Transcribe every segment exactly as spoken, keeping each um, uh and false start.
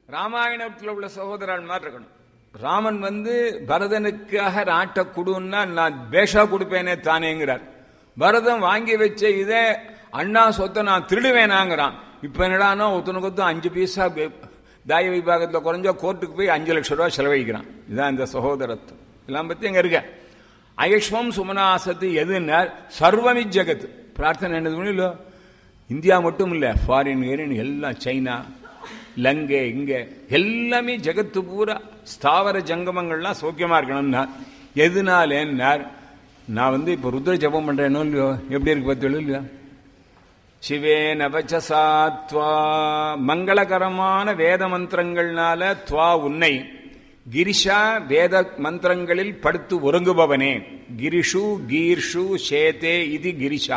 ராமாயணத்தில் உள்ள சகோதரன் மாதிரி இருக்கணும். ராமன் வந்து பரதனுக்காக நாட்டை கொடுன்னா நான் பேஷா கொடுப்பேனே தானேங்கிறார். பரதன் வாங்கி வச்ச இதே அண்ணா சொத்தை நான் திருடுவேனாங்கிறான். இப்ப என்னடானா ஒருத்தனுக்கு ஒருத்தன் அஞ்சு பைசா தாய விபாகத்தில் குறைஞ்ச கோர்ட்டுக்கு போய் அஞ்சு லட்சம் ரூபாய் செலவழிக்கிறான். இதுதான் இந்த சகோதரத்துவம். எல்லாம் பத்தி எங்க இருக்க அயக்ஷ்மம் சுமனாசத்து எதுன்னா சர்வமி ஜெகத். பிரார்த்தனை என்னது இல்ல, இந்தியா மட்டும் இல்ல, ஃபாரின் ஏரின் எல்லாம், சைனா, லங்கை, இங்க எல்லாமே ஜெகத்து பூரா ஸ்தாவர ஜங்கமங்கள்லாம் சௌக்கியமா இருக்கணும்னா எதுனால நான் வந்து இப்ப ருத்ர ஜபம் பண்றேனோ இல்லையோ, எப்படி இருக்கு பத்து இல்லையா, சிவே நவச்சசா துவா, மங்களகரமான வேத மந்திரங்கள்னால துவா உன்னை, கிரிஷா வேத மந்திரங்களில் படுத்து ஒருங்குபவனே, கிரிஷு கீர்ஷு சேதே இது கிரிஷா,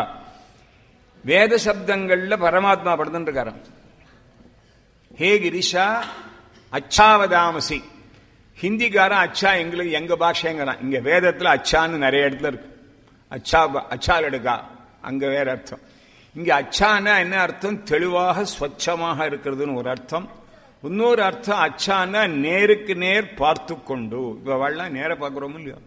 வேத சப்தங்கள்ல பரமாத்மா படுத்துட்டு இருக்காரு. ஹே கிரிஷா அச்சாவதாமசி, ஹிந்திக்காரன் அச்சா எங்களுக்கு எங்க பாஷைங்கிறான். இங்க வேதத்துல அச்சான்னு நிறைய இடத்துல இருக்கு. அச்சா அச்சால் எடுக்கா அங்க வேற அர்த்தம். இங்க அச்சானா என்ன அர்த்தம், தெளிவாக ஸ்வச்சமாக இருக்கிறதுன்னு ஒரு அர்த்தம். இன்னொரு அர்த்தம் அச்சானா நேருக்கு நேர் பார்த்து கொண்டு, இப்ப வாழலாம் நேர பார்க்கிறோம் இல்லையோ,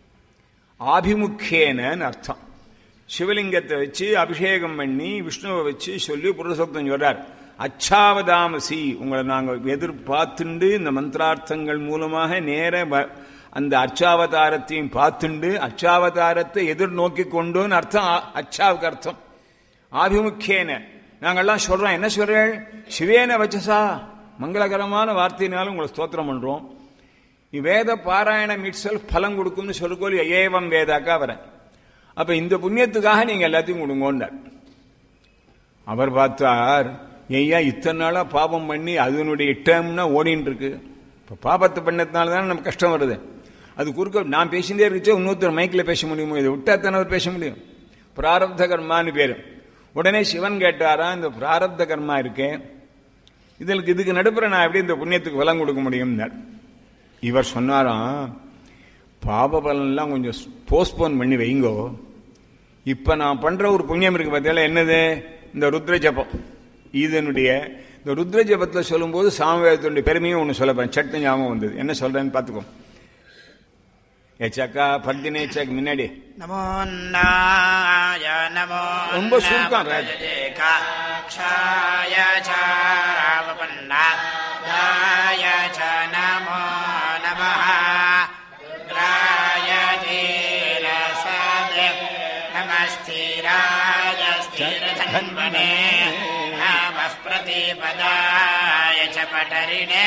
ஆபிமுக்கியன்னு அர்த்தம். சிவலிங்கத்தை வச்சு அபிஷேகம் பண்ணி விஷ்ணுவை வச்சு சொல்லி புருஷோக்தம் சொல்றார். அச்சாவதாமசி, உங்களை நாங்கள் எதிர்பார்த்துண்டு இந்த மந்திரார்த்தங்கள் மூலமாக நேர அந்த அச்சாவதாரத்தையும் பார்த்துண்டு அச்சாவதாரத்தை எதிர்நோக்கி கொண்டுன்னு அர்த்தம். அச்சாவுக்கு அர்த்தம் ஆபிமுக்கியன. நாங்கள்லாம் சொல்றோம், என்ன சொல்றேன், சிவேன வச்சசா, மங்களகரமான வார்த்தையினாலும் உங்களை ஸ்தோத்திரம் பண்றோம். வேத பாராயணம் இட் செல்ஃப் பலம் கொடுக்கும்னு சொல்லுக்கோல் ஏவம் வேதாக்கா வர. அப்ப இந்த புண்ணியத்துக்காக நீங்க எல்லாத்தையும் கொடுங்கோண்டார். அவர் பார்த்தார், ஐயா இத்தனை நாளா பாபம் பண்ணி அதனுடைய டேம்னா ஓடின்னு இருக்கு. இப்ப பாபத்தை பண்ணதுனால தானே நமக்கு கஷ்டம் வருது. அது குறுக்க நான் பேசிட்டே இருந்துச்சு, இன்னொருத்தர் மைக்கில் பேச முடியுமோ, இதை விட்டா தானே அவர் பேச முடியும். பிராரப்த கர்மான்னு பேரு. உடனே சிவன் கேட்டாரா, இந்த பிராரப்த கர்மா இருக்கேன், இதற்கு இதுக்கு நடுப்புற நான் எப்படி இந்த புண்ணியத்துக்கு பலம் கொடுக்க முடியும். இவர் சொன்னாராம், பாப பலன்லாம் கொஞ்சம் போஸ்ட்போன் பண்ணி வைங்கோ, இப்ப நான் பண்ற ஒரு புண்ணியம் இருக்கு பார்த்தீங்களா, என்னது, இந்த ருத்ர ஜபம். இதனுடைய இந்த ருத்ர ஜபத்தில் சொல்லும் போது சாமவேதத்துடைய பெருமையும் ஒன்று சொல்லப்பேன். சட்டு ஞாபகம் வந்தது, என்ன சொல்றேன்னு பார்த்துக்கோ. ஏச்சாக்கா பத்தினேச்சாக்கு முன்னாடி நமோ நமோ ரொம்ப சுருக்கம். நமோ நம நமஸ்திராய ஸ்திரதன்வனே நமः பிரதிபதாய ச படரிணே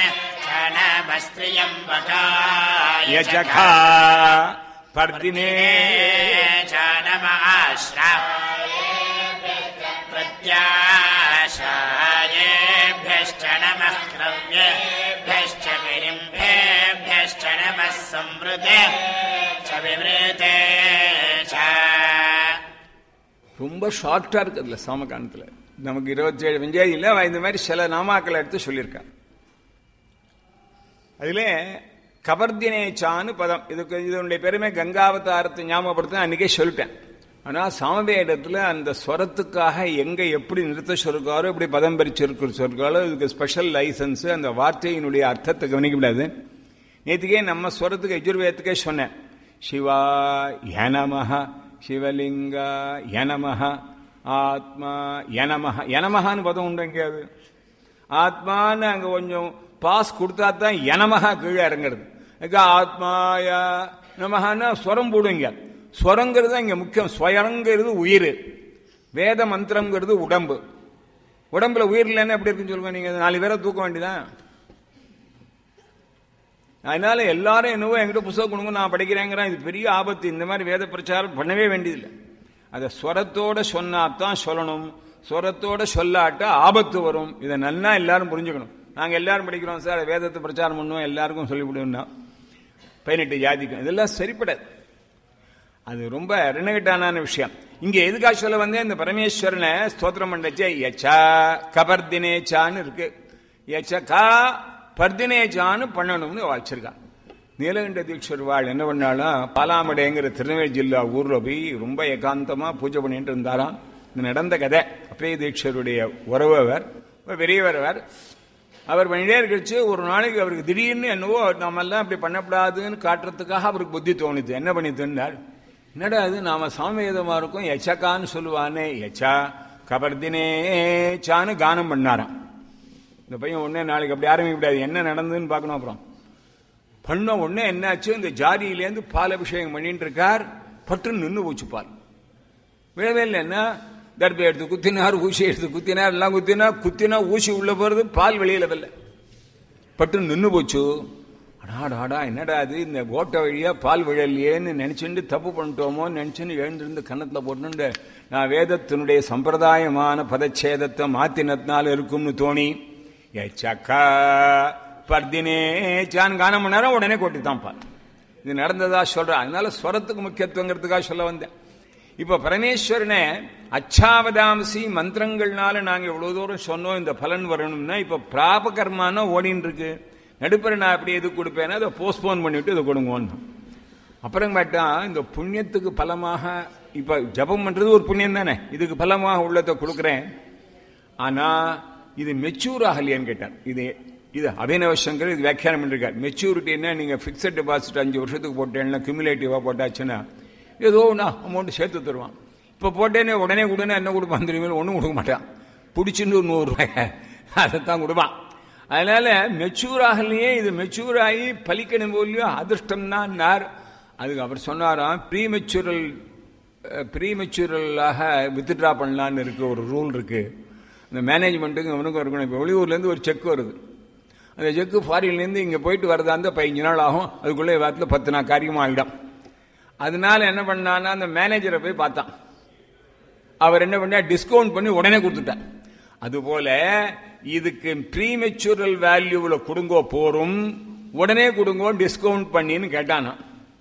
நமஸ்த்ரியம்பகாய யஜகா பர்தினே ச நமः பிரத்யாசாயேभ्यश्च நமः க்ரவ்யேभ्यश्च விரிம்பேभ्यश्च நமः சம்ருதே ச விவ்ரதே ச. ரொம்ப ஷார்ட்டா இருக்கு அதுல சாமகாண்டத்துல. நமக்கு இருபத்தி ஏழு விஞ்சாதி இல்ல, இந்த மாதிரி சில நாமாக்களை எடுத்து சொல்லியிருக்காங்க. அதுல கபர்தினேச்சான்னு பதம், இதுக்கு இதனுடைய பெருமை கங்காவதாரத்தை ஞாபகப்படுத்த அன்னைக்கே சொல்லிட்டேன். ஆனா சாமவேதத்துல அந்த ஸ்வரத்துக்காக எங்க எப்படி நிறுத்த சொல்லிருக்காரோ, எப்படி பதம் பறிச்சிருக்க சொல்லிருக்காரோ, இதுக்கு ஸ்பெஷல் லைசன்ஸ். அந்த வார்த்தையினுடைய அர்த்தத்தை கவனிக்க முடியாது. நேற்றுக்கே நம்ம ஸ்வரத்துக்கு யஜுர்வேதத்துக்கே சொன்னேன், சிவா யனமஹ, சிவலிங்கா யனமஹ, ஆத்மா யனமஹ. யனமஹான்னு பதம் உண்டு எங்கேயாவது? ஆத்மான்னு அங்க கொஞ்சம் பாஸ் கொடுத்தா தான் யனமஹா கீழே இறங்குறது. ஆத்மாய நமஹான்னா ஸ்வரம் போடுவீங்க. ஸ்வரங்கிறது இங்க முக்கியம். ஸ்வயங்கிறது உயிர், வேத மந்திரங்கிறது உடம்பு. உடம்புல உயிர் இல்லைன்னா எப்படி இருக்குன்னு சொல்லுங்க. நீங்க நாலு பேரை தூக்க வேண்டியதான். அதனால எல்லாரும் என்னவோ என்கிட்ட புத்தகம் கொடுங்க நான் படிக்கிறேங்கிறேன். இது பெரிய ஆபத்து. இந்த மாதிரி வேத பிரச்சாரம் பண்ணவே வேண்டியதில்லை. அதை ஸ்வரத்தோட சொன்னாத்தான் சொல்லணும். ஸ்வரத்தோட சொல்லாட்டா ஆபத்து வரும். இதை நல்லா எல்லாரும் புரிஞ்சுக்கணும். நாங்க எல்லாரும் படிக்கிறோம் சார், வேதத்தை பிரச்சாரம் பண்ணுவோம், எல்லாருக்கும் சொல்லிவிடுவோம்னா பதினெட்டு ஜாதிக்கும் இதெல்லாம் சரிப்படாது. அது ரொம்ப ரெனகட்டான விஷயம். இங்க எதுக்காக சொல்ல வந்து இந்த பரமேஸ்வரனை ஸ்தோத்திரம் பண்ணச்சே யச்சா கபர்தினேச்சான்னு இருக்கு. யச்சகா பர்தினேச்சான்னு பண்ணணும்னு வச்சிருக்கான். நீலகண்ட தீட்சர் வாழ் என்ன பண்ணாலும் பாலாமடைங்கிற திருநெல்வேலி ஜில்லா ஊர்ல போய் ரொம்ப ஏகாந்தமா பூஜை பண்ணிட்டு இருந்தாராம். இது நடந்த கதை. அப்பே தீட்சருடைய உறவவர், பெரியவர். அவர் பண்ணிட்டே இருக்கச்சு ஒரு நாளைக்கு அவருக்கு திடீர்னு என்னவோ நம்ம எல்லாம் அப்படி பண்ணக்கூடாதுன்னு காட்டுறதுக்காக அவருக்கு புத்தி தோணுது. என்ன பண்ணி தந்தார், என்னடா அது நாம சாமவேதமா இருக்கும், எச்சக்கான்னு சொல்லுவானே, எச்சா கபர்தினே சான்னு கானம் பண்ணாராம். இந்த பையன் உடனே நாளைக்கு அப்படி ஆரம்பிக்கப்படாது, என்ன நடந்ததுன்னு பார்க்கணும். அப்புறம் பண்ண உடனே என்னாச்சு, இந்த ஜாதியிலேருந்து பால் அபிஷேகம் பண்ணிட்டு இருக்கார், பட்டு நின்று போச்சு பால். விழவே இல்லை. என்ன தர்பை எடுத்து குத்தினார், ஊசி எடுத்து குத்தினார், எல்லாம் குத்தினா குத்தினா ஊசி உள்ள போறது, பால் வெளியில வரல, பட்டு நின்று போச்சு. அடாடாடா என்னடா அது, இந்த ஓட்ட வழியா பால் விழலையேன்னு நினைச்சுட்டு தப்பு பண்ணிட்டோமோன்னு நினைச்சுன்னு எழுந்திருந்து கன்னத்துல போட்டு நான் வேதத்தினுடைய சம்பிரதாயமான பதச்சேதத்தை மாத்தினத்தினால இருக்கும்னு தோணி எச்சக்கா பர்தினே சான் கானம் பண்ணாரா, உடனே கொட்டித்தான் பால். இது நடந்ததா சொல்ற. அதனால ஸ்வரத்துக்கு முக்கியத்துவங்கிறதுக்காக சொல்ல வந்தேன். இப்ப பரமேஸ்வரனை அச்சாவதாம்சி மந்திரங்கள்னால நாங்க எவ்வளவு தூரம் சொன்னோம் இந்த பலன் வரணும்னா, இப்ப பிராப கர்மானா ஓடின்னு இருக்கு. நடுப்பற நான் அப்படி எது கொடுப்பேன்னா அதை போஸ்ட்போன் பண்ணிவிட்டு இதை கொடுங்கன்னு. அப்புறம் கேட்டா இந்த புண்ணியத்துக்கு பலமாக இப்ப ஜபம் பண்றது ஒரு புண்ணியம் தானே, இதுக்கு பலமாக உள்ளதை கொடுக்குறேன். ஆனா இது மெச்சூர் ஆகலையான்னு கேட்டார். இது இது அபிநவ சங்கர் இது வியாக்கியானம் பண்ணிருக்கார். மெச்சூரிட்டின்னா நீங்க பிக்சட் டெபாசிட் அஞ்சு வருஷத்துக்கு போட்டேன்னா கியூமுலேட்டிவா போட்டாச்சுன்னா ஏதோ ஒன்னா அமௌண்ட் சேர்த்து தருவான். இப்ப போட்டேனே உடனே கொடுனா என்ன கொடுப்பான் தெரியுமா, ஒன்னும் கொடுக்க மாட்டான், பிடிச்சின்னு ஒரு நூறு ரூபாய் அதைத்தான் கொடுப்பான். அதனால மெச்சூர் ஆகலையே, இது மெச்சூர் ஆகி பலிக்கணும் போலியோ அதிர்ஷ்டம் தான். அதுக்கு அவர் சொன்னாராம், ப்ரீ மெச்சூரல் ப்ரீ மெச்சூரலாக வித்ட்ரா பண்ணலான்னு இருக்கு, ஒரு ரூல் இருக்கு. இந்த மேனேஜ்மெண்ட்டுக்கு அவனுக்கும் இருக்கணும். இப்போ வெளியூர்லேருந்து ஒரு செக் வருது, அந்த செக்கு ஃபாரின்லேருந்து இங்கே போயிட்டு வரதா இருந்தால் பதினஞ்சு நாள் ஆகும், அதுக்குள்ளே வாரத்தில் பத்து நாள் காரியமாக ஆகிடும். அதனால என்ன பண்ணான்னா அந்த மேனேஜரை போய் பார்த்தான். அவர் என்ன பண்ணா டிஸ்கவுண்ட் பண்ணி உடனே கொடுத்துட்டார். அதுபோல இதுக்கு ப்ரீமெச்சூரல் வேல்யூவில் கொடுங்கோ போரும், உடனே கொடுங்கோ டிஸ்கவுண்ட் பண்ணின்னு கேட்டானா.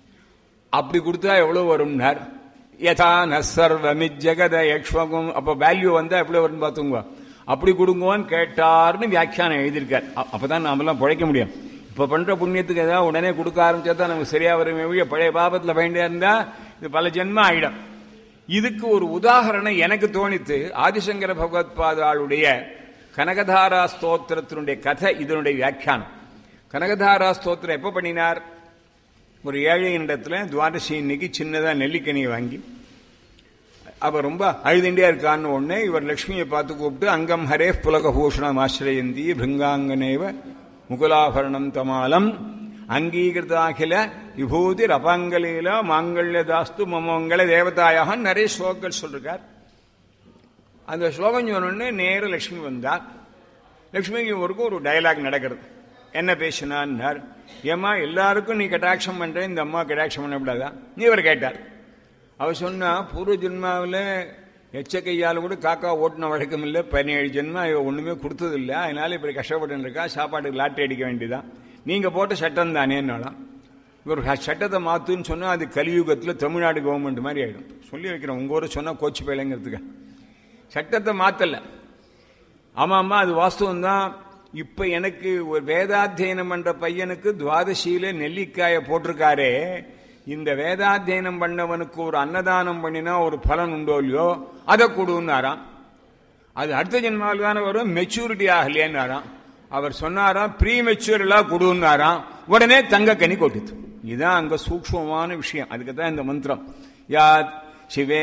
அப்படி கொடுத்தா எவ்வளவு வரும்னார். யதா நர்வமி ஜெகத யக்ஷ்வகம். அப்ப வேல்யூ வந்தா எவ்வளவு வரும் பார்த்துங்க. அப்படி கொடுங்கோன்னு கேட்டார்னு வியாக்கியானம் எழுதியிருக்கார். அப்பதான் நாமெல்லாம் பிழைக்க முடியும். இப்ப பண்ற புண்ணியத்துக்கு ஏதாவது உடனே கொடுக்க ஆரம்பிச்சா தான் நமக்கு சரியா வரும். பழைய பாபத்துல பயண்டே இருந்தா இது பல ஜென்மம் ஆயிடும். இதுக்கு ஒரு உதாரணம் எனக்கு தோணித்து. ஆதிசங்கர பகவத்பாதாளுடைய கனகதாரா ஸ்தோத்திரத்தினுடைய கதை இதனுடைய வியாக்கியானம். கனகதாரா ஸ்தோத்திரம் எப்ப பண்ணினார், ஒரு ஏழையின் இடத்துல துவாதசி இன்னைக்கு சின்னதா நெல்லிக்கனியை வாங்கி அவர் ரொம்ப அழுதுண்டே இருக்கான்னு ஒண்ணு இவர் லட்சுமியை பார்த்து கூப்பிட்டு அங்கம் ஹரே புலகபூஷணம் ஆசிரயந்தி பிருங்காங்கனேவ முகுலாபரணம் தமாலம் அங்கீகிருதாகில விபூதி ரபாங்கலீல மாங்கல்ய தாஸ்து மமங்கல தேவதாயாக நிறைய ஸ்லோகங்கள் சொல்றார். அந்த ஸ்லோகம் சொன்னோன்னு நேர லட்சுமி வந்தார். லட்சுமிக்கு ஒருக்கும் ஒரு டயலாக் நடக்கிறது. என்ன பேசினார், ஏமா எல்லாருக்கும் நீ கட்டாட்சம் பண்ற, இந்த அம்மா கட்டாட்சம் பண்ணக்கூடாதா நீ இவர் கேட்டார். அவர் சொன்னா பூர்வ ஜென்மாவில் எச்ச கையால் கூட காக்கா ஓட்டின வழக்கம் இல்லை, பதினேழு ஜென்மா இவ ஒண்ணுமே கொடுத்தது இல்லை, அதனால இப்படி கஷ்டப்பட்டு இருக்கா, சாப்பாட்டுக்கு லாட்டரி அடிக்க வேண்டியதான், நீங்க போட்ட சட்டம் தானேன்னாலாம். இவர் சட்டத்தை மாத்துன்னு சொன்னா அது கலியுகத்தில் தமிழ்நாடு கவர்மெண்ட் மாதிரி ஆயிடும். சொல்லி வைக்கிறேன், உங்க ஊரை சொன்னா கோச்சு பேலைங்கிறதுக்கு சட்டத்தை மாத்தல. ஆமா ஆமா அது வாஸ்தவம் தான். இப்ப எனக்கு ஒரு வேதாத்தியனம் பண்ற பையனுக்கு துவாதசியில நெல்லிக்காய போட்டிருக்காரே, இந்த வேதாத்தியனம் பண்ணவனுக்கு ஒரு அன்னதானம் பண்ணினா ஒரு பலன் உண்டோ இல்லையோ அதை கொடுன்னாராம். அது அடுத்த ஜென்மாவில் தானே வரும், மெச்சூரிட்டி ஆகலையாராம். அவர் சொன்னாராம் ப்ரீ மெச்சூரலா கொடுன்னாராம், உடனே தங்க கனி கொட்டுது. இதுதான் அங்க சூக்ஷ்மமான விஷயம். அதுக்கு தான் இந்த மந்திரம். யாத் சிவே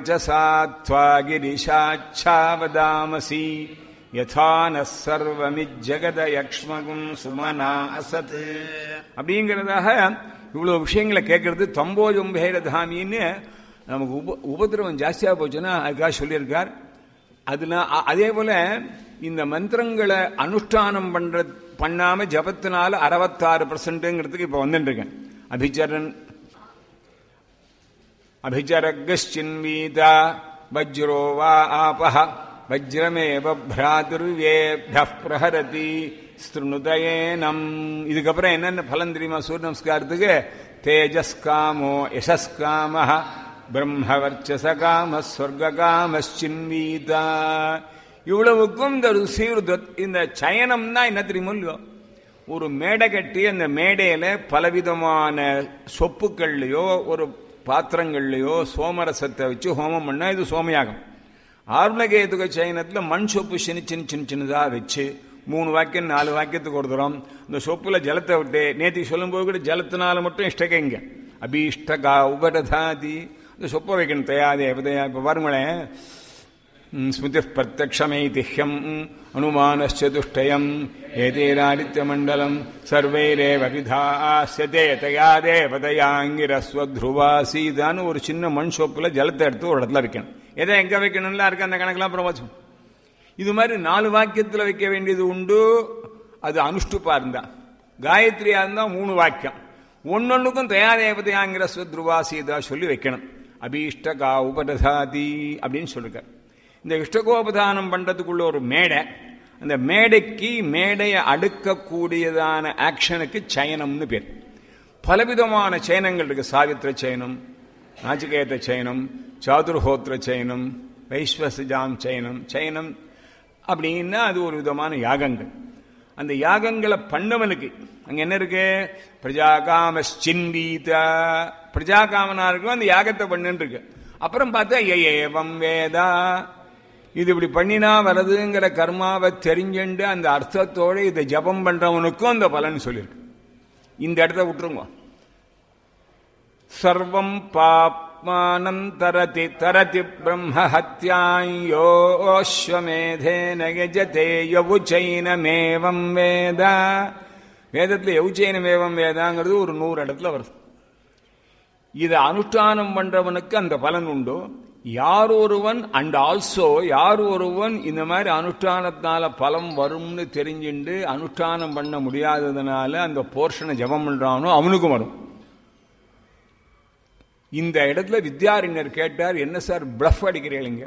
நவச்சசாத்வாகிரிஷாச்சாவதாமசி யதான சர்வமி ஜெகத யக்ஷ்மகும் சுமனா அசத் அப்படிங்கிறதாக இவ்வளவு விஷயங்களை கேட்கறது. தம்போஜம்பேரதாமின்னு நமக்கு உப உபதிரவம் ஜாஸ்தியா போச்சுன்னா அதுக்காக சொல்லியிருக்கார். அதுல அதே போல இந்த மந்திரங்களை அனுஷ்டானம் பண்ற பண்ணாம ஜபத்தினால அறுபத்தாறு பர்சன்ட்ங்கிறதுக்கு இப்ப வந்துட்டு இருக்கேன். அபிச்சரன் அபிச்சரகச்சின்வீதா வஜ்ரோ வா ஆபஹ வஜ்ரமேவ பிராதுர்வேப்யः பிரஹரதி ஸ்ருணுதயேனம். இதுக்கப்புறம் என்னென்ன பலன் தெரியுமா சூரிய நமஸ்காரத்துக்கு? தேஜஸ்காமோ யசஸ்காமஹ பிரம்மவர்ச்சசகாம ஸ்வர்காமச்சின்வீதா. இவ்வளவுக்கும் இந்த சீர்தத் இந்த சயனம்னா என்ன தெரியுமோ இல்லையோ, ஒரு மேடை கட்டி அந்த மேடையில பலவிதமான சொப்புக்கள்லையோ ஒரு பாத்திரங்கள்லையோ சோமரசத்தை வச்சு ஹோமம் பண்ணா இது சோமயாகம். ஆர்மகேதுக சயனத்துல மண் சொப்பு சின்ன சின்ன சின்ன சின்னதா வச்சு மூணு வாக்கியம் நாலு வாக்கியத்துக்கு ஒரு தரம் இந்த சொப்புல ஜலத்தை விட்டு நேத்தி சொல்லும்போது கூட ஜலத்தினால மட்டும் இஷ்டகைங்க அபீஷ்டகா உபரதாதி இந்த சொப்பை வைக்கணும் தயாதே தேவதையா. இப்ப பாருங்களேன், ஸ்மிருதி பிரத்யக்ஷமைதிஹ்யம் அனுமானச்சதுஷ்டயம் ஏதேராதித்ய மண்டலம் சர்வைரேவ விதாஸ்யதே தயா தேவதையாங்கிரஸ்வத்ருவாசீதான்னு ஒரு சின்ன மண் சோப்புல ஜலத்தை எடுத்து ஒரு இடத்துல வைக்கணும். எதை எங்க வைக்கணும்ல இருக்கு அந்த கணக்கெல்லாம் பிரவச்சம். இது மாதிரி நாலு வாக்கியத்தில் வைக்க வேண்டியது உண்டு. அது அனுஷ்டுப்பா இருந்தா, காயத்ரியா இருந்தா மூணு வாக்கியம், ஒன்னொன்னுக்கும் தயா தேவதையாங்கிற ஸ்வத்ருவாசீதா சொல்லி வைக்கணும். அபீஷ்டகா உபததாதி அப்படின்னு சொல்லிருக்க. இந்த இஷ்டகோபதானம் பண்றதுக்குள்ள ஒரு மேடை, அந்த மேடைக்கு மேடையை அடுக்கக்கூடியதான ஆக்ஷனுக்கு சயனம்னு பேர். பலவிதமான சயனங்கள் இருக்கு. சாவித்திர சயனம், நாச்சிகேத சயனம், சாதுர்ஹோத்திர சயனம், வைஸ்வசஜாம் சயனம். சயனம் அப்படின்னா அது ஒரு விதமான யாகங்கள். அந்த யாகங்களை பண்ணவனுக்கு அங்க என்ன இருக்கு? பிரஜாகாமச்சின்வீத, பிரஜாகாமனா இருக்கும் அந்த யாகத்தை பண்ணுன்னு இருக்கு. அப்புறம் பார்த்தா ஏவம் வேதா, இது இப்படி பண்ணினா வரதுங்கிற கர்மாவை தெரிஞ்சுண்டு அந்த அர்த்தத்தோட இதை ஜபம் பண்றவனுக்கும் அந்த பலன் சொல்லியிருக்கு. இந்த இடத்த விட்டுருங்க. சர்வம் பாப்மானம் தரதி தரதி பிரம்ம ஹத்யாயோஸ்வமேதேன யஜதே யவுச்சைனமேவம் வேதா. வேதத்துல யவுச்சைனமேவம் வேதாங்கிறது ஒரு நூறு இடத்துல வருது. இதை அனுஷ்டானம் பண்றவனுக்கு அந்த பலன் உண்டு. யார் ஒருவன் அண்ட் ஆல்சோ யார் ஒருவன் இந்த மாதிரி அனுஷ்டானத்தால பலம் வரும்னு தெரிஞ்சுண்டு அனுஷ்டானம் பண்ண முடியாததுனால அந்த போர்ஷனை ஜபம் பண்றானோ அவனுக்கும் வரும். இந்த இடத்துல வித்யாரண்யர் கேட்டார், என்ன சார் பிளஃப் அடிக்கிறீங்க?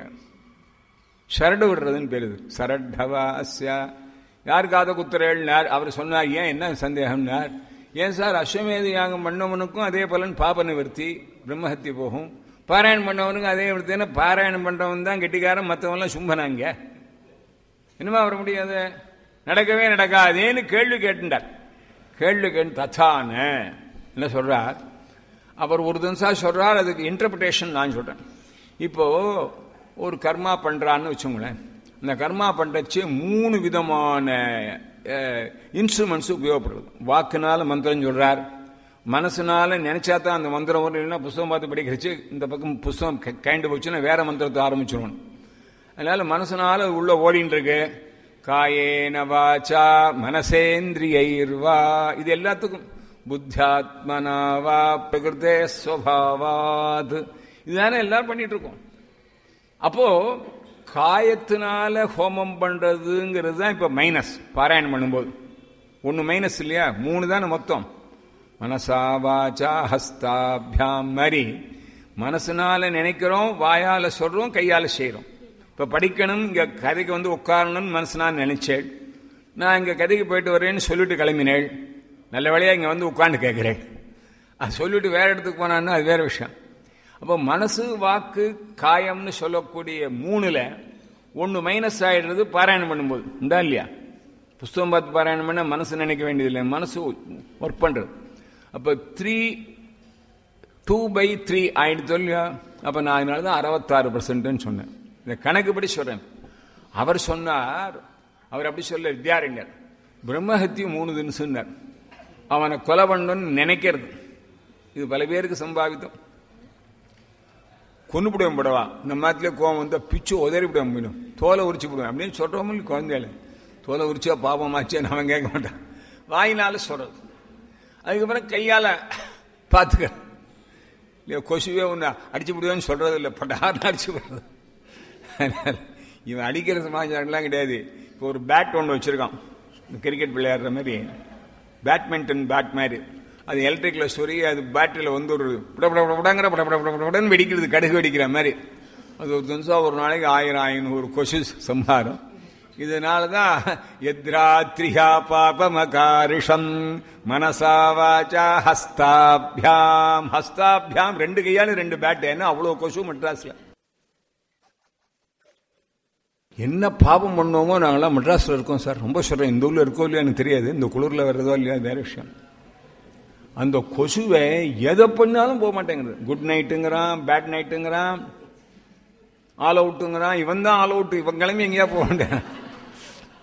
சரடு விடுறதுன்னு பேருது. சரட்டவாஸ்யா யாருக்காத குத்துறேள்னார். அவர் சொன்னார், ஏன் என்ன சந்தேகம்னார்? ஏன் சார் அஸ்வமேத யாகம் பண்ணவனுக்கும் அதே பலன் பாப நிவர்த்தி பிரம்மஹத்தி போகும், பாராயணம் பண்ணவனுக்கும் அதே நிவர்த்தினா பாராயணம் பண்றவன் தான் கெட்டிக்காரன், மற்றவன்லாம் சும்பனாங்க. என்னமா வர முடியாது? நடக்கவே நடக்காதேன்னு கேள்வி கேட்டுட்டார். கேள்வி கேட்டு தத்தான என்ன சொல்றார் அவர் ஒரு தினசா சொல்றார். அதுக்கு இன்டர்பிரேஷன் நான் சொல்றேன். இப்போ ஒரு கர்மா பண்றான்னு வச்சுங்களேன். இந்த கர்மா பண்றச்சு மூணு விதமான இன்ஸ்ட்ருமெண்ட்ஸ் உபயோகப்படுது. வாக்குனால மந்திரம் சொல்றார், மனசுனால நினைச்சா தான் அந்த மந்திரம் வரும், இல்லைன்னா புஸ்தகம் பார்த்து படிக்கிறச்சு இந்த பக்கம் புஸ்தகம் கைண்டு போச்சுன்னா வேற மந்திரத்தை ஆரம்பிச்சிடணும். அதனால மனசுனால உள்ள ஓடின்னு இருக்கு. காயேன வாச்சா மனசேந்திரியைர்வா, இது எல்லாத்துக்கும் புத்தாத்மனாவா பிரகிருதே ஸ்வபாவாத், இதுதானே எல்லாரும் பண்ணிட்டு இருக்கோம். அப்போ காயத்தினால ஹோமம் பண்றதுங்கிறது தான் இப்ப மைனஸ். பாராயணம் பண்ணும்போது ஒன்னு மைனஸ் இல்லையா? மூணு தானே மொத்தம். மனசா வாச்சா ஹஸ்தாபியாம் மாதிரி மனசுனால நினைக்கிறோம், வாயால சொல்றோம், கையால செய்யறோம். இப்ப படிக்கணும், இங்க கதைக்கு வந்து உட்காரணும்னு மனசுனால நினைச்சேன். நான் இங்க கதைக்கு போயிட்டு வரேன்னு சொல்லிட்டு கிளம்பினேன். நல்ல வேளையா இங்க வந்து உட்கார்ந்து கேட்கிறேன். அது சொல்லிட்டு வேற இடத்துக்கு போனான்னு அது வேற விஷயம். அப்போ மனசு வாக்கு காயம்னு சொல்லக்கூடிய மூணுல ஒன்னு மைனஸ் ஆயிடுறது பாராயணம் பண்ணும்போது. உண்டா இல்லையா? புஸ்தகம் பார்த்து பாராயணம் பண்ண மனசு நினைக்க வேண்டியதில்லை, மனசு ஒர்க் பண்றது. அப்ப த்ரீ டூ பை த்ரீ ஆயிடுச்சு இல்லையா? அப்ப நான் அதனாலதான் அறுபத்தாறு பர்சன்ட் சொன்னேன். இந்த கணக்குப்படி சொல்றேன். அவர் சொன்னார், அவர் அப்படி சொல்ல வித்யாரண்யர் பிரம்மஹத்தி மூணு தினசுன்னார். அவனை கொலை பண்ணணும்னு நினைக்கிறது இது பல பேருக்கு சம்பாவித்தம். கொண்டுபிடுவேன் படவா, இந்த மாதிரிலே கோவம் வந்தா பிச்சு உதறி விடுவேன், போயிடும் தோலை உரிச்சு விடுவேன் அப்படின்னு சொல்றவங்க குழந்தைகள. தோலை உரிச்சா பாபமாச்சேன்னு அவன் கேட்க மாட்டான், வாயினால சொல்றது. அதுக்கப்புறம் கையால பார்த்துக்க இல்லையா, கொசுவே ஒன்று அடிச்சு விடுவேன்னு சொல்றது இல்லை, பட்டார்னு அடிச்சு விடுறது. இவன் அடிக்கிற சமாச்சாரம்லாம் கிடையாது. இப்போ ஒரு பேட் ஒன்று வச்சிருக்கான், கிரிக்கெட் விளையாடுற மாதிரி பேட்மிண்டன் பேட் மாதிரி. அது எலக்ட்ரிக்ல சொறி அது பேட்டரியில் வந்து ஒரு விடங்கிற படப்படப்படன்னு வெடிக்கிறது, கடுகு வெடிக்கிற மாதிரி. அது ஒரு தினசம் ஒரு நாளைக்கு ஆயிரம் ஐநூறு கொசு சம்ஹாரம். இதனாலதான் எத்ராத்ரியா பாபமகாரிஷம் மனசா வாச்சா ஹஸ்தாபியாம். ஹஸ்தாபியாம் ரெண்டு கையால ரெண்டு பேட். ஏன்னா அவ்வளவு கொசு மெட்ராஸ்ல. என்ன பாபம் பண்ணோமோ நாங்களாம் மெட்ராஸ்ல இருக்கோம் சார். ரொம்ப சொல்றேன், இந்த ஊர்ல இருக்கோ இல்லையா எனக்கு தெரியாது, இந்த குளிர்ல வர்றதோ இல்லையா வேற விஷயம். அந்த கொசுவை எதை பண்ணாலும் போக மாட்டேங்குது. குட் நைட்டுங்கிறான், பேட் நைட்டுங்கிறான், ஆல் அவுட்டுங்கிறான். இவன் தான் ஆல் அவுட், இவன் கிளம்பி எங்கேயா போக மாட்டேன்.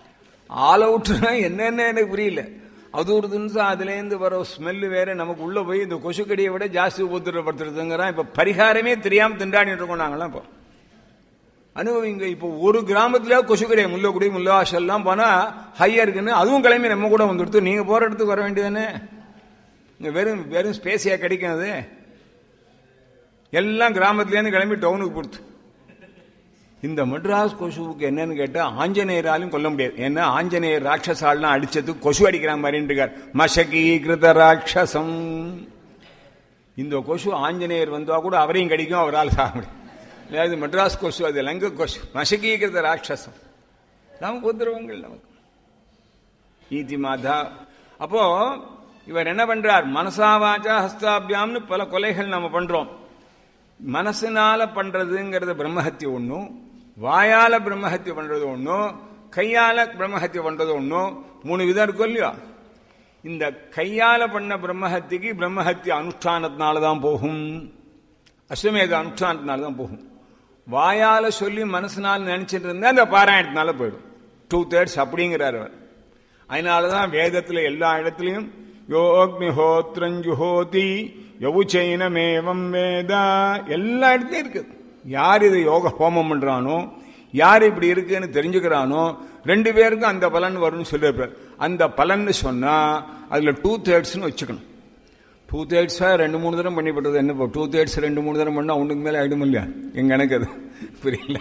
ஆல் அவுட்னா என்னன்னு எனக்கு புரியல. அது ஒரு தினசம் அதுலேருந்து வர ஸ்மெல்லு வேற நமக்கு உள்ள போய் இந்த கொசுக்கடியை விட ஜாஸ்தி உபத்திரப்படுத்துறதுங்கிறான். இப்ப பரிகாரமே தெரியாம திண்டாடிட்டு இருக்கோம் நாங்களாம். இப்போ அனுபவிங்க. இப்போ ஒரு கிராமத்துல கொசுக்கடியை முல்லக்குடி முல்லாஷெல்லாம் போனா ஹையா இருக்குன்னு அதுவும் கிளம்பி நம்ம கூட வந்துடுத்து. நீங்க போற இடத்துக்கு வர வேண்டியதானே. இங்க வெறும் வெறும் ஸ்பேஸியா கிடைக்கும். அது எல்லாம் கிராமத்துலேருந்து கிளம்பி டவுனுக்கு கொடுத்து. இந்த மெட்ராஸ் கொசுவுக்கு என்னன்னு கேட்டா ஆஞ்சநேயராலும் கொல்ல முடியாது. ஏன்னா ஆஞ்சநேயர் ராட்சசாலாம் அடிச்சது கொசு அடிக்கிற மாதிரி இருக்கார். மசகீகிருத ராட்சசம். இந்த கொசு ஆஞ்சநேயர் வந்தா கூட அவரையும் கடிக்கும், அவரால் சாக முடியும். அதாவது மெட்ராஸ் கொசு அது லங்க கொசு, மசகீகிருத ராட்சசம். நமக்கு உத்தரவங்கள் நமக்கு ஈதி மாதா. அப்போ இவர் என்ன பண்றார்? மனசாவாச்சா ஹஸ்தாபியாம்னு பல கொலைகள் நம்ம பண்றோம். மனசுனால பண்றதுங்கிறது பிரம்மஹத்தி ஒன்னும், வாயால பிரம்மஹத்தி பண்றது ஒன்னும், கையால பிரம்மஹத்தி பண்றது ஒன்னும். மூணு விதம் இருக்கும் இல்லையா? இந்த கையால பண்ண பிரம்மஹத்திக்கு பிரம்மஹத்தி அனுஷ்டானத்தினாலதான் போகும், அஸ்வமேத அனுஷ்டானத்தினாலதான் போகும். வாயால சொல்லி மனசுனால நினைச்சிட்டு இருந்தா அந்த பாராயணத்தினால போயிடும். டூ தேர்ட்ஸ் அப்படிங்கிறார் அவர். அதனாலதான் வேதத்துல எல்லா இடத்துலையும் யோக்னிஹோத்ரஞ்சுஹோதி யவுச்சைனமேவம் வேதா எல்லா இடத்துலயும் இருக்கு. யார் இதை யோக ஹோமம் பண்றானோ, யார் இப்படி இருக்குன்னு தெரிஞ்சுக்கிறானோ, ரெண்டு பேருக்கும் அந்த பலன் வரும்னு சொல்லியிருப்பார். அந்த பலன் சொன்னா அதுல டூ தேர்ட்ஸ்னு வச்சுக்கணும். டூ தேர்ட்ஸா ரெண்டு மூணு தரம் பண்ணிவிட்டது என்ன? டூ தேர்ட்ஸ் ரெண்டு மூணு தரம் பண்ணா ஒண்ணுக்கு மேல ஆயிடும் இல்லையா? எங்க எனக்கு அது புரியல.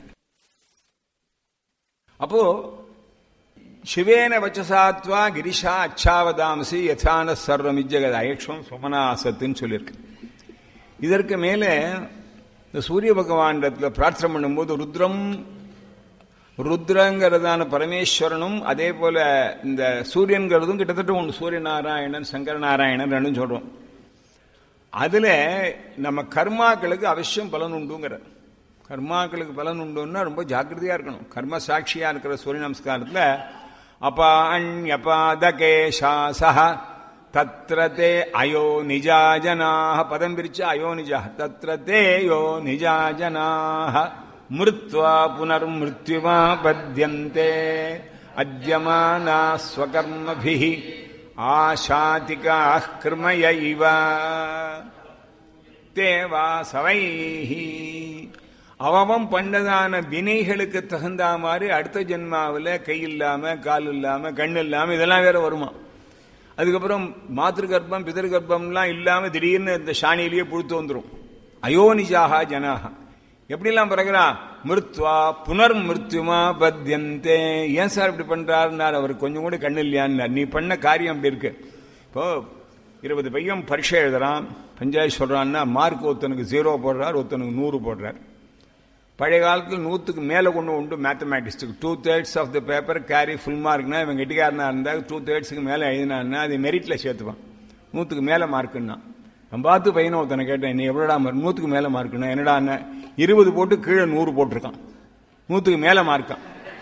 அப்போ சிவேன வச்சசாத்வா கிரிஷா அச்சாவதாம்சி யதான சர்வமிஜ்ஜகத் அயக்ஷம் சுமனாசத்துன்னு சொல்லியிருக்கு. இதற்கு மேலே இந்த சூரிய பகவானிடத்துல பிரார்த்தனை பண்ணும்போது ருத்ரம் ருத்ரங்கிறதான பரமேஸ்வரனும் அதே போல இந்த சூரியன்கிறதும் கிட்டத்தட்ட ஒன்று. சூரிய நாராயணன் சங்கர நாராயணன் ரெண்டும் சொல்றோம். அதுல நம்ம கர்மாக்களுக்கு அவசியம் பலன் உண்டுங்கிற. கர்மாக்களுக்கு பலன் உண்டுன்னா ரொம்ப ஜாக்கிரதையா இருக்கணும். கர்ம சாட்சியா இருக்கிற சூரிய நமஸ்காரத்துல அபாண்யபாதகேஷாசஹ தத்ரதே அயோ நிஜாஜனாஹ பதம் பிரிச்ச அயோ நிஜா தத்ரதே யோ நிஜாஜனாஹ மிருத்வா புனர்மிருத்யுமா பத்யந்தே அத்யமானா ஸ்வகர்மபிஹி ஆஷாதிகாஹ் கிருமய இவ தேவாசவைஹி. அவன் பண்ணதான வினைகளுக்கு தகுந்த மாதிரி அடுத்த ஜென்மாவில் கை இல்லாம கால் இல்லாம கண் இல்லாம இதெல்லாம் வேற வருமா. அதுக்கப்புறம் மாத்திரு கர்ப்பம் பிதர் கர்ப்பம்லாம் இல்லாம திடீர்னு இந்த சாணியிலேயே புழுத்து வந்துடும். அயோனிஜாகா ஜனாகா எப்படிலாம் பிறகுறா? மிருத்வா புனர் மிருத்யுமா பத்யந்தே. ஏன் சார் இப்படி பண்றாருன்னார். அவருக்கு கொஞ்சம் கூட கண்ணு இல்லையான்னு. நீ பண்ண காரியம் அப்படி இருக்கு. இப்போ இருபது பையன் பரீட்சை எழுதுறான், பஞ்சாயத்து சொல்றான்னா மார்க் ஒருத்தனுக்கு ஜீரோ போடுறார், ஒருத்தனுக்கு நூறு போடுறார். பழைய காலத்தில் நூற்றுக்கு மேலே கொண்டு உண்டு மேத்தமேட்டிக்ஸுக்கு. Two thirds of the paper carry full மார்க்னா இவன் கெட்டிக்காரனா இருந்தால் டூ தேர்ட்ஸுக்கு மேலே எழுதினான்னா அது மெரிட்டில் சேர்த்துவான். நூற்றுக்கு மேலே மார்க்குன்னா நான் பார்த்து பையனை ஒருத்தனை கேட்டேன், நீ எவ்வளோடா மார்க்? நூற்றுக்கு மேலே மார்க்குன்னா என்னடா இருபது போட்டு கீழே நூறு போட்டிருக்கான், நூற்றுக்கு மேலே மார்க்கான்.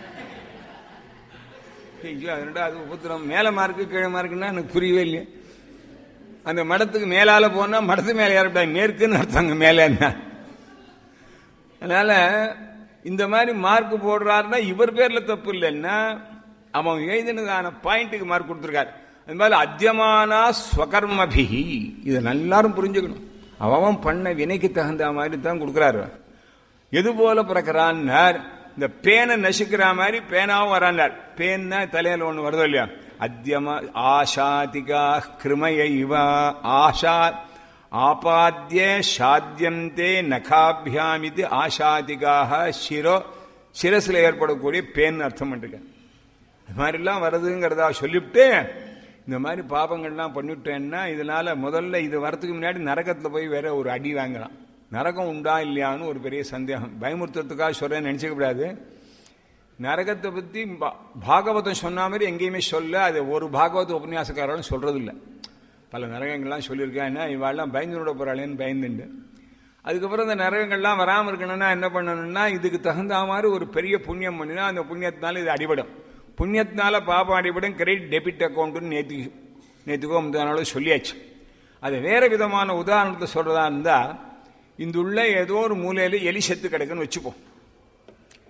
என்னடா அது உபத்திரம், மேலே மார்க்கு கீழே மார்க்குன்னா எனக்கு புரியவே இல்லையே. அந்த மடத்துக்கு மேலால போனா மடத்து மேலே ஏறப்படா மேற்குன்னு அர்த்தங்க மேலே என்ன. அதனால இந்த மாதிரி மார்க் போடுறாருன்னா இவர் பேர்ல தப்பு இல்லைன்னா அவன் எழுதினதான பாயிண்ட்டுக்கு மார்க் கொடுத்துருக்காரு. அது மாதிரி அத்தியமானா ஸ்வகர்மபிஹி. இதை எல்லாரும் புரிஞ்சுக்கணும். அவன் பண்ண வினைக்கு தகுந்த மாதிரி தான் கொடுக்குறாரு. எது போல பிறக்கிறான்னார், இந்த பேனை நசுக்கிற மாதிரி பேனாவும் வரான்னார். பேன்னா தலையில ஒண்ணு வருதோ இல்லையா, அத்தியமா ஆஷாதிகா கிருமய இவா. ஆஷா ஆபாத்திய சாத்தியந்தே நகாபியாமிது ஆஷாதிகாக சிரோ சிரசில் ஏற்படக்கூடிய பேன் அர்த்தம் பண்ணிருக்க. இது மாதிரிலாம் வருதுங்கிறதா சொல்லிவிட்டு இந்த மாதிரி பாபங்கள்லாம் பண்ணிவிட்டேன்னா இதனால முதல்ல இது வரத்துக்கு முன்னாடி நரகத்தில் போய் வேற ஒரு அடி வாங்கலாம். நரகம் உண்டா இல்லையான்னு ஒரு பெரிய சந்தேகம். பயமுறுத்துறதுக்காக சொல்றேன்னு நினைச்சுக்க கூடாது. நரகத்தை பத்தி பாகவதம் சொன்ன மாதிரி எங்கேயுமே சொல்ல, அது ஒரு பாகவத உபன்யாசக்காரர்களும் சொல்றது இல்லை. பல நரகங்கள்லாம் சொல்லியிருக்கேன். இவாள்லாம் பயந்து விட போறாளேன்னு பயந்துண்டு. அதுக்கப்புறம் இந்த நரகங்கள்லாம் வராமல் இருக்கணும்னா என்ன பண்ணணும்னா இதுக்கு தகுந்த மாதிரி ஒரு பெரிய புண்ணியம் பண்ணினா அந்த புண்ணியத்தினால இது அடிபடும். புண்ணியத்தினால பாபம் அடிபடும். கிரெடிட் டெபிட் அக்கௌண்ட்னு நேற்று நேற்றுக்கோ முந்தானாலும் சொல்லியாச்சு. அது வேற விதமான உதாரணத்தை சொல்றதா இருந்தா, இந்த உள்ள ஏதோ ஒரு மூலையில எலி செத்து கிடக்குன்னு வச்சுப்போம்.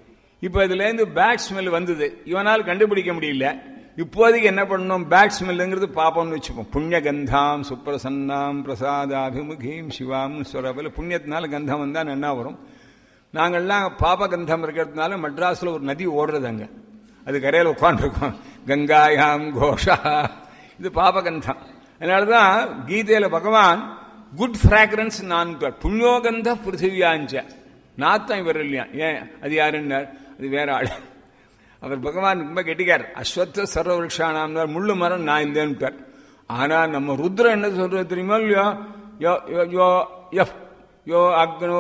இப்ப இதுல இருந்து பேட் ஸ்மெல் வந்தது, இவனால் கண்டுபிடிக்க முடியல. இப்போதைக்கு என்ன பண்ணணும், பேட் ஸ்மெல்லுங்கிறது பாப்போம்னு வச்சுப்போம். புண்ணிய கந்தாம் சுப்பிரசன்னாம் பிரசாதாபிமுகீம் சிவாம் சொல்றப்பல புண்ணியத்தினால கந்தம் வந்தா என்ன வரும். நாங்கள்லாம் பாப கந்தம் இருக்கிறதுனால மெட்ராஸ்ல ஒரு நதி ஓடுறது, அங்க அது கரையில் உட்காந்துருக்கோம், கங்காயாம் கோஷா, இது பாபகந்தம். அதனாலதான் கீதையில பகவான் குட் ஃபிராக்ரன்ஸ் நான் புண்ணியோகந்த பிருத்திவியாஞ்ச நாத்தம் இவர் இல்லையா. ஏன் அது யாருன்னு, அது வேற ஆள். அவர் பகவான் ரொம்ப கெட்டிக்கார். அஸ்வத்த சர்வவிருஷானாம், முள்ளு மரம் நான் இல்லைன்னு. ஆனா நம்ம ருத்ரன் என்ன சொல்றது தெரியுமா இல்லையோ, யோ யோ அக்னோ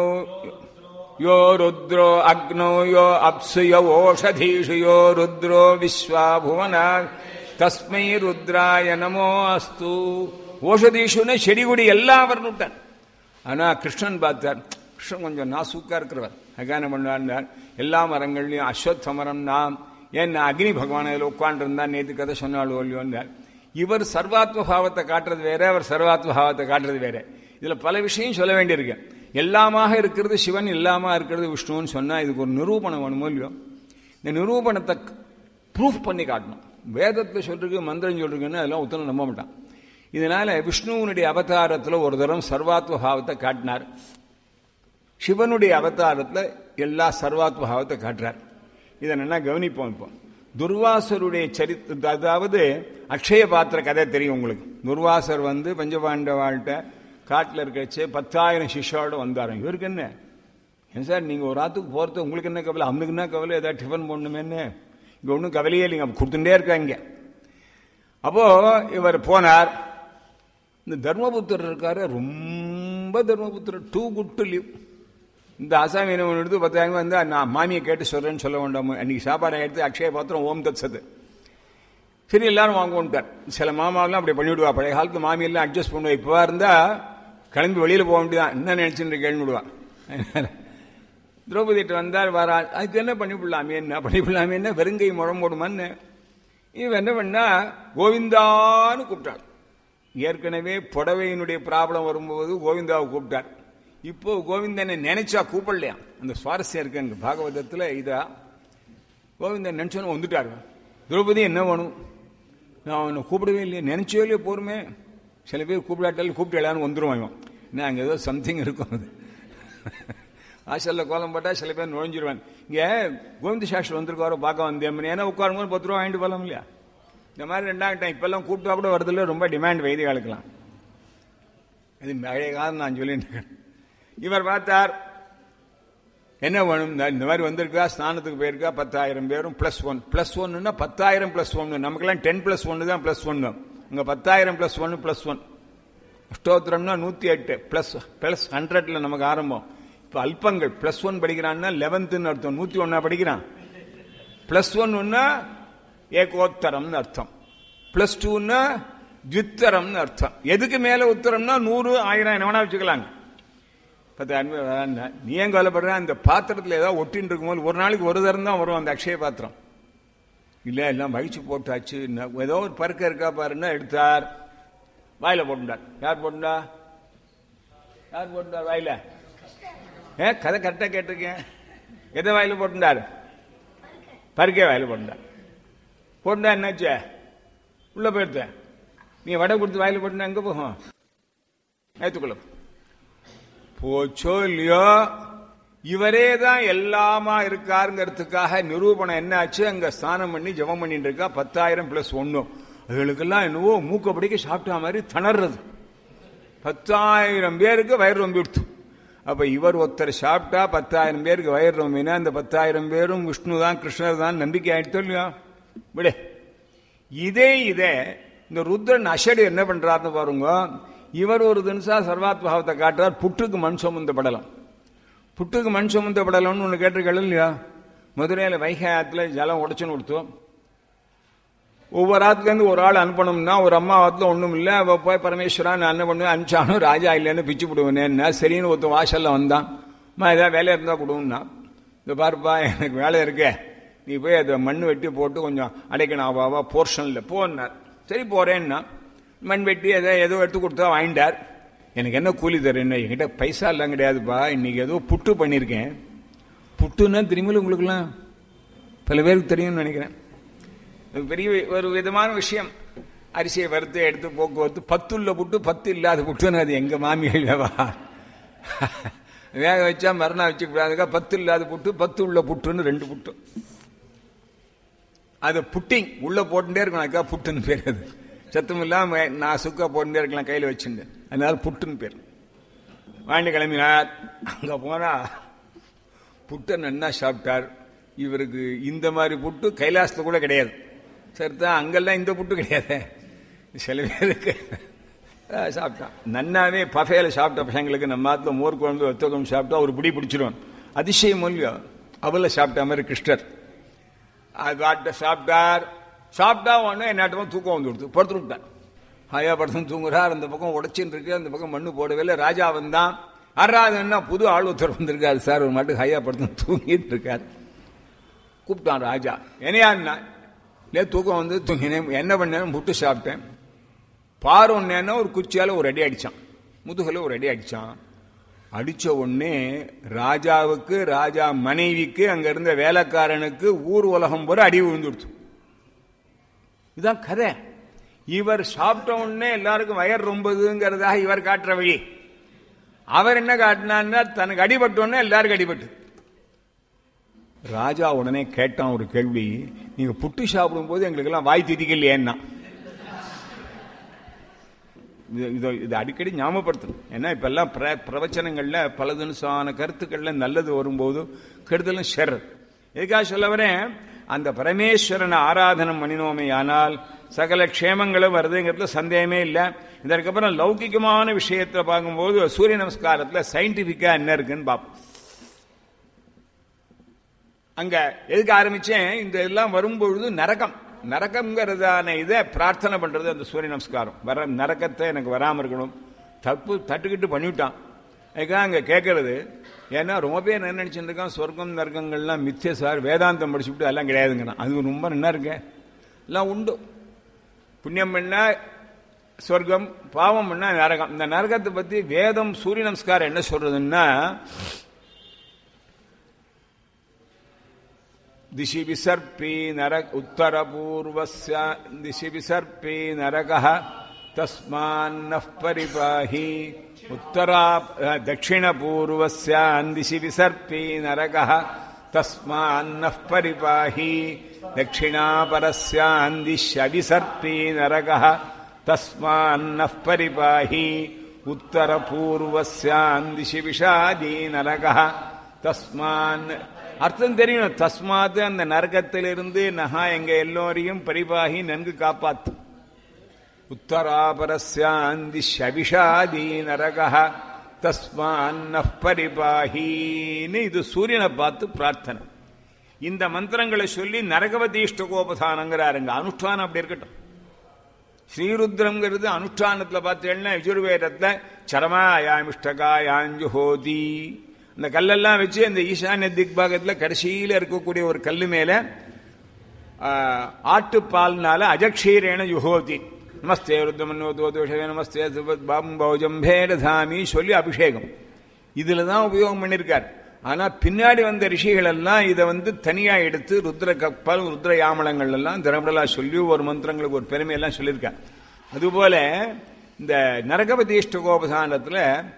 யோ ருத்ரோ அக்னோ யோ அப்சு யோ ஓஷதீஷு யோ ருத்ரோ விஸ்வா புவன தஸ்மை ருத்ராய நமோ அஸ்து. ஓஷதீஷுன்னு செடிகுடி எல்லாம் வரணுட்டான். ஆனா கிருஷ்ணன் பார்த்தார், கிருஷ்ணன் கொஞ்சம் நாசூக்கா இருக்கிறவர், அகான பண்ணார். எல்லா மரங்கள்லயும் அஸ்வத்த மரம் நாம், ஏன் அக்னி பகவான் அதில் உட்காந்து இருந்தா, நேற்று கதை சொன்னாலும் இல்லையோன்னார். இவர் சர்வாத்ம பாவத்தை காட்டுறது வேற, அவர் சர்வாத்ம பாவத்தை காட்டுறது வேற. இதுல பல விஷயம் சொல்ல வேண்டியிருக்கு. எல்லாமாக இருக்கிறது சிவன், இல்லாம இருக்கிறது விஷ்ணுன்னு சொன்னா இதுக்கு ஒரு நிரூபணம் வேணுமோ இல்லையோ. இந்த நிரூபணத்தை ப்ரூஃப் பண்ணி காட்டணும். வேதத்தை சொல்றதுக்கு மந்திரம் சொல்றதுன்னு அதெல்லாம் உத்தரம் நம்ப மாட்டான். இதனால விஷ்ணுவனுடைய அவதாரத்துல ஒரு தரம் சர்வாத்ம பாவத்தை காட்டினார், சிவனுடைய அவதாரத்துல எல்லா சர்வாத்ம பாவத்தை காட்டுறார். இதை நல்லா கவனிப்போம். இப்போ துர்வாசருடைய சரித்திர, அதாவது அக்ஷய பாத்திர கதை தெரியும் உங்களுக்கு. துர்வாசர் வந்து பஞ்சபாண்டவாள்கிட்ட காட்டில் இருக்கச்சு பத்தாயிரம் சிஷ்யோட வந்தாரு. இவருக்கு என்ன ஏன் சார் நீங்க ஒரு ராத்துக்கு போறது, உங்களுக்கு என்ன கவலை, அவனுக்கு என்ன கவலை, ஏதாவது டிஃபன் போடணுமேன்னு, இங்க ஒன்றும் கவலையே இல்லைங்க, கொடுத்துட்டே இருக்காங்க. அப்போ இவர் போனார். இந்த தர்மபுத்திரர் இருக்காரு, ரொம்ப தர்மபுத்திரர், டூ குட் டு லிவ். இந்த அசாமி என்ன எடுத்து பத்தாயிரம் வந்து நான் மாமியை கேட்டு சொல்றேன்னு சொல்ல வேண்டாமோ, அன்னைக்கு சாப்பாடை எடுத்து அக்ஷய பாத்திரம் ஓம் தத் சத்து. சரி எல்லாரும் வாங்குவோம்ட்டார். சில மாமாவெல்லாம் அப்படி பண்ணிவிடுவா, பழைய காலத்து மாமியெல்லாம் அட்ஜஸ்ட் பண்ணுவா. இப்பவா இருந்தா கிளம்பி வெளியில போக வேண்டியதான், என்ன நினைச்சுட்டு கேள்விடுவான். திரௌபதிட்டு வந்தார், வர அதுக்கு என்ன பண்ணிவிடலாமே, என்ன பண்ணிவிடலாமே, என்ன வெறுங்கை முழம் போடுமான்னு. இவன் என்ன பண்ணா கோவிந்தான்னு கூப்பிட்டார். ஏற்கனவே புடவையினுடைய ப்ராப்ளம் வரும்போது கோவிந்தாவை கூப்பிட்டார். இப்போ கோவிந்தனை நினைச்சா கூப்பிடலையா, அந்த சுவாரஸ்யம் இருக்கு பாகவதத்துல. இதா கோவிந்தன் நினைச்சோன்னு வந்துட்டாரு. திரௌபதி என்ன வேணும், நான் அவனை கூப்பிடவே இல்லையே, நினைச்சோ இல்லையே போருமே. சில பேர் கூப்பிடாட்டாலும் கூப்பிட்டு எல்லாரும் வந்துருவாங்க, என்ன அங்கே ஏதோ சம்திங் இருக்கும். அது வாசல்ல கோலம் போட்டா சில பேர் நுழைஞ்சிருவான். இங்க கோவிந்த சாஸ்திரம் வந்திருக்காரோ பார்க்க வந்தேன், ஏன்னா உட்காரும்போது பத்து ரூபா வாங்கிட்டு போகலாம் இல்லையா. இந்த மாதிரி ரெண்டாயிரம் இப்பெல்லாம் கூப்பிட்டா கூட வரதில்ல, ரொம்ப டிமாண்ட் வைதி காலக்கலாம். இது பழைய காலம் நான் சொல்லிட்டு. இவர் பார்த்தார், என்ன வேணும், இந்த மாதிரி வந்திருக்கா, ஸ்நானத்துக்கு போயிருக்கா, பத்தாயிரம் பேரும் பிளஸ் ஒன் பிளஸ் ஒன்னுன்னா பத்தாயிரம் பிளஸ் ஒன்னு. நமக்கெல்லாம் டென் பிளஸ் ஒன்னு தான் பிளஸ் ஒன்னு, உங்க பத்தாயிரம் பிளஸ் ஒன்னு பிளஸ் ஒன். அஷ்டோத்திரம்னா நூத்தி எட்டு பிளஸ் பிளஸ் ஹண்ட்ரட்ல நமக்கு ஆரம்பம். இப்ப அல்பங்கள் பிளஸ் ஒன் படிக்கிறான்னா லெவன்த்னு அர்த்தம், நூத்தி ஒன்னா படிக்கிறான். பிளஸ் ஒன்னா ஏகோத்தரம்னு அர்த்தம், பிளஸ் டூன்னா த்வித்தரம்னு அர்த்தம். எதுக்கு மேல உத்தரம்னா நூறு ஆயிரம் என்ன வேணா வச்சுக்கலாங்க. பத்தாயிரம் நீ ஏன் கவலைப்படுற, அந்த பாத்திரத்தில் ஏதாவது ஒட்டின்னு இருக்கும்போது ஒரு நாளைக்கு ஒரு தரம் தான் வரும் அந்த அக்ஷய பாத்திரம். இல்ல எல்லாம் வகிச்சு போட்டாச்சு, ஏதோ ஒரு பருக்க இருக்கா பாருன்னா எடுத்தார், வாயில போட்டுட்டார். யார் போட்டுண்டா, யார் போட்டுட்டார் வாயில? ஏ கதை கரெக்டா கேட்டிருக்கேன். எதை வாயில போட்டுட்டார்? பருக்கே வாயில போட்டுட்டார். போட்டுட்டா என்னாச்சு, உள்ள போயிடுத்த. நீ வடை கொடுத்து வாயில போட்டுனா எங்க போகும், ஏத்துக்குள்ள போச்சோ இல்லையோ. இவரே தான் எல்லாமா இருக்காருங்கிறதுக்காக நிரூபணம் என்னாச்சு, அங்க ஸ்நானம் பண்ணி ஜபம் பண்ணிட்டு இருக்கா. பத்தாயிரம் பிளஸ் ஒன்னும் அதுகளுக்கெல்லாம் என்னவோ மூக்க பிடிக்க சாப்பிட்டா மாதிரி திணறது. பத்தாயிரம் பேருக்கு வயிறு ரொம்ப எடுத்து. அப்ப இவர் ஒருத்தர் சாப்பிட்டா பத்தாயிரம் பேருக்கு வயிறு ரொம்பினா அந்த பத்தாயிரம் பேரும் விஷ்ணு தான் கிருஷ்ணர் தான் நம்பிக்கை ஆயிடுத்தோ இல்லையா. விட இதே இதே இந்த ருத்ரன் அஷடு என்ன பண்றாருன்னு பாருங்க. இவர் ஒரு தினசா சர்வாத்மபாவத்தை காட்டுறார். புற்றுக்கு மண் சுமந்த படலம், புற்றுக்கு மண் சுமந்த படலம்னு ஒண்ணு கேட்டிருக்கல இல்லையா. மதுரையில வைகை ஆத்துல ஜலம் உடைச்சுன்னு கொடுத்தோம். ஒவ்வொரு ஆத்துல இருந்து ஒரு ஆள் அனுப்பணும்னா ஒரு அம்மா ஆத்துல ஒண்ணும் இல்ல, அவ போய் பரமேஸ்வரா நான் என்ன பண்ணுவேன், அனுப்பிச்சானும் ராஜா இல்லைன்னு பிச்சு விடுவேனேன்னா சரின்னு ஒருத்த வாசல்ல வந்தான். அம்மா ஏதாவது வேலை இருந்தா கொடுன்னா, இந்த பாருப்பா எனக்கு வேலை இருக்கே, நீ போய் அதை மண் வெட்டி போட்டு கொஞ்சம் அடைக்கணும் அவாவா போர்ஷன்ல போனார். சரி போறேன்னா மண் வெட்டி எதோ ஏதோ எடுத்து கொடுத்தா வாங்கிட்டார். எனக்கு என்ன கூலி தரேன்னு, என்கிட்ட பைசா எல்லாம் கிடையாதுப்பா, இன்னைக்கு ஏதோ புட்டு பண்ணிருக்கேன். புட்டுன்னா தெரியுமில்ல உங்களுக்குலாம், பல பேருக்கு தெரியும்னு நினைக்கிறேன். பெரிய ஒரு விதமான விஷயம். அரிசியை வறுத்து எடுத்து போக்குவரத்து பத்துள்ள புட்டு பத்து இல்லாத புட்டுன்னு அது எங்க மாமியாவா வேக வச்சா மறுநாள் வச்சுக்கூடாதுக்கா பத்து இல்லாத புட்டு பத்து உள்ள புட்டுன்னு ரெண்டு புட்டு. அது புட்டிங் உள்ள போட்டுட்டே இருக்கணும், புட்டுன்னு பேர். அது சத்தம் இல்லாம நான் சுக்கா போட்டுட்டே இருக்கலாம் கையில வச்சுட்டு, அதனால புட்டுன்னு பேர். வாண்டி கிளம்பினார். அங்க போனா புட்டை நன்னா சாப்பிட்டார். இவருக்கு இந்த மாதிரி புட்டு கைலாசத்துல கூட கிடையாது. சரிதான், அங்கெல்லாம் இந்த புட்டு கிடையாது. சில பேருக்கு சாப்பிட்டான் நன்னாவே பஃபேல சாப்பிட்ட பசங்களுக்கு நம்ம ஆத்துல மோர் குழம்பு ஒத்தகம் சாப்பிட்டா ஒரு பிடி பிடிச்சிடும். அதிசயம் இல்லையோ, அவள சாப்பிட்ட மாதிரி கிருஷ்ணர் அது சாப்பிட்டார். சாப்பிட்டா உடனே என்னாட்டமா தூக்கம் வந்து கொடுத்து படுத்து விட்டார். ஹாயா படுத்து தூங்குறார். அந்த பக்கம் உடச்சின்னு இருக்கு, அந்த பக்கம் மண்ணு போடவே இல்லை. ராஜா வந்தான். அறாதுன்னா புது ஆள் ஒருத்தர் வந்திருக்காரு சார், ஒரு மட்டும் ஹையா படுத்து தூங்கிட்டு இருக்காரு. கூப்பிட்டான் ராஜா. என்னையா தூக்கம் வந்து தூங்கினேன், என்ன பண்ணேன், புட்டு சாப்பிட்டேன். பாருன்னா ஒரு குச்சியால ஒரு அடி அடிச்சான், முதுகல ஒரு அடி அடிச்சான். அடிச்ச உடனே ராஜாவுக்கு, ராஜா மனைவிக்கு, அங்க இருந்த வேலைக்காரனுக்கு, ஊர் உலகம் போற அடி விழுந்துடுச்சு. இதுதான் கதை. இவர் சாப்பிட்ட உடனே எல்லாருக்கும் வயர் ரொம்பதுங்கிறதாக இவர் காட்டுற வழி. அவர் என்ன காட்டினார்னா தனக்கு அடிபட்டோன்னே எல்லாருக்கும் அடிபட்டு. ராஜா உடனே கேட்டான் ஒரு கேள்வி, நீங்க புட்டு சாப்பிடும் போது எங்களுக்கு எல்லாம் வாய் திதிக்கலையேன்னா. இது அடிக்கடி ஞாபகப்படுத்தணும். ஏன்னா இப்ப எல்லாம் பிரவச்சனங்கள்ல பல தினசான கருத்துக்கள்ல நல்லது வரும்போது கெடுதலும் ஷர். எதுக்காக சொல்ல வரேன், அந்த பரமேஸ்வரனை ஆராதனம் பண்ணினோமே ஆனால் சகல க்ஷேமங்களும் வருதுங்கிறதுல சந்தேகமே இல்லை. இதற்கப்புறம் லௌகிகமான விஷயத்துல பார்க்கும்போது சூரிய நமஸ்காரத்துல சயின்டிபிக்கா என்ன இருக்குன்னு பார்ப்போம். அங்க எதுக்கு ஆரம்பிச்சேன், இந்த எல்லாம் வரும்பொழுது நரகம் நரகம்ங்கிறதான இதை பிரார்த்தனை பண்றது அந்த சூரிய நமஸ்காரம். வர நரகத்தை எனக்கு வராம இருக்கணும். தப்பு தட்டுக்கிட்டு பண்ணிவிட்டான். அதுக்காக அங்க கேட்கறது. ஏன்னா ரொம்ப பேர் என்ன நினைச்சுட்டு இருக்கான், சொர்க்கம் நரகங்கள்லாம் மித்திய சார், வேதாந்தம் படிச்சுட்டு அதெல்லாம் கிடையாதுங்கிறான். அது ரொம்ப நல்லா இருக்கு, எல்லாம் உண்டு. புண்ணியம் பண்ணா சொர்க்கம், பாவம் பண்ணா நரகம். இந்த நரகத்தை பத்தி வேதம் சூரிய நமஸ்காரம் என்ன சொல்றதுன்னா, दिशि विसर्पी नरक उत्तर पूर्वस्य दिशि विसर्पी नरकः तस्मान्नः परिपाहि उत्तरा दक्षिण पूर्वस्य दिशि विसर्पी नरकः तस्मान्नः परिपाहि दक्षिणापरस्य दिशि विसर्पी नरकः तस्मान्नः परिपाहि उत्तर पूर्वस्य दिशि विषादी नरकः तस्मान्. அர்த்தம் தெரியணும். தஸ்மாத் அந்த நரகத்திலிருந்து நகா எங்க எல்லோரையும் பரிபாகி நன்கு காப்பாத்து. உத்தராபரஸ்யாந்தி ஷபிஷாதி நரகஹ தஸ்மான்னஃ பரிபாஹின்னு இது சூரியனை பார்த்து பிரார்த்தனை. இந்த மந்திரங்களை சொல்லி நரகவதீஷ்டகோபதானங்கிறாருங்க. அனுஷ்டானம் அப்படி இருக்கட்டும். ஸ்ரீருத்ரம்ங்கிறது அனுஷ்டானத்துல பார்த்தேன்னா யஜுர்வேதத்துல சரமாயாமிஷ்டகாயாஞ்சுஹோதி அந்த கல்லெல்லாம் வச்சு அந்த ஈசான்ய திக்பாகத்தில் கடைசியில இருக்கக்கூடிய ஒரு கல்லு மேல ஆட்டுப்பால்னால அஜக்ஷீரேன யுகோதி நமஸ்தே ருத்ரமன்னோதோஷே நமஸ்தே பாம்பௌஜம்பேரதாமி சொல்லி அபிஷேகம் இதுலதான் உபயோகம் பண்ணிருக்கார். ஆனா பின்னாடி வந்த ரிஷிகள் எல்லாம் இதை வந்து தனியா எடுத்து ருத்ர கப்பல் ருத்ர யாமலங்கள் எல்லாம் திரபடலா சொல்லி ஒரு மந்திரங்களுக்கு ஒரு பெருமையெல்லாம் சொல்லியிருக்கார். அதுபோல இந்த நரகவதீஷ்டகோபதானத்துல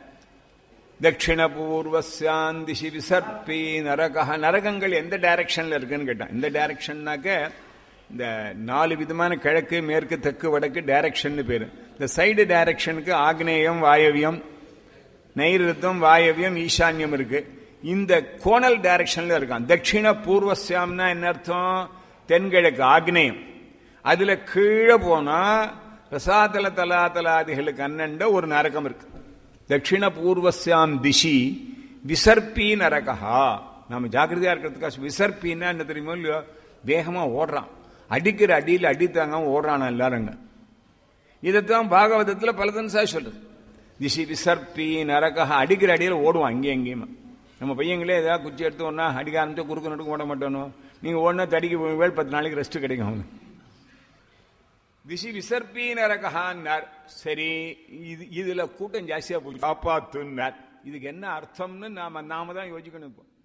தட்சிண பூர்வஸ்யான் திசி விசர்பி நரக. நரகங்கள் எந்த டைரக்ஷன்ல இருக்குன்னு கேட்டான். இந்த டைரக்ஷன்னாக்க இந்த நாலு விதமான கிழக்கு மேற்கு தெற்கு வடக்கு டைரக்ஷன் பேரு. இந்த சைடு டைரக்ஷனுக்கு ஆக்னேயம் வாயவியம் நைருத்தம் வாயவியம் ஈசான்யம் இருக்கு. இந்த கோணல் டைரக்ஷன்ல இருக்கான். தட்சிண பூர்வஸ்யாம்னா என்ன அர்த்தம், தென்கிழக்கு ஆக்னேயம். அதுல கீழே போனா ரசாதல தலாதலாதிகளுக்கு அண்ணண்ட ஒரு நரகம் இருக்கு. தட்சிண பூர்வஸ்யாம் திசி விசர்பி நரகா. நாம ஜாக்கிரதையா இருக்கிறதுக்காக விசர்பின்னா என்ன தெரியுமோ இல்லையோ, வேகமா ஓடுறான், அடிக்கிற அடியில் அடித்தாங்க ஓடுறான் எல்லாருங்க. இதைத்தான் பாகவதத்துல பலதன்சா சொல்றது. திசி விசர்பி நரகா, அடிக்கிற அடியில் ஓடுவான் அங்கே எங்கேயுமா. நம்ம பையங்களே ஏதாவது குச்சி எடுத்து ஒன்னா அடிக்க ஆரம்பிச்சு குறுக்கு நடுக்கு ஓட மாட்டோம். நீங்க ஓடனா தடிக்கு வேல் பத்து நாளைக்கு ரெஸ்ட் கிடைக்கும் அவங்க. திசி விசர்பி நரகான்னார். சரி, இது இதுல கூட்டம் ஜாஸ்தியா போய் காப்பாத்துனார். இதுக்கு என்ன அர்த்தம்னு நாம நாம தான் யோசிக்கணும். இப்போ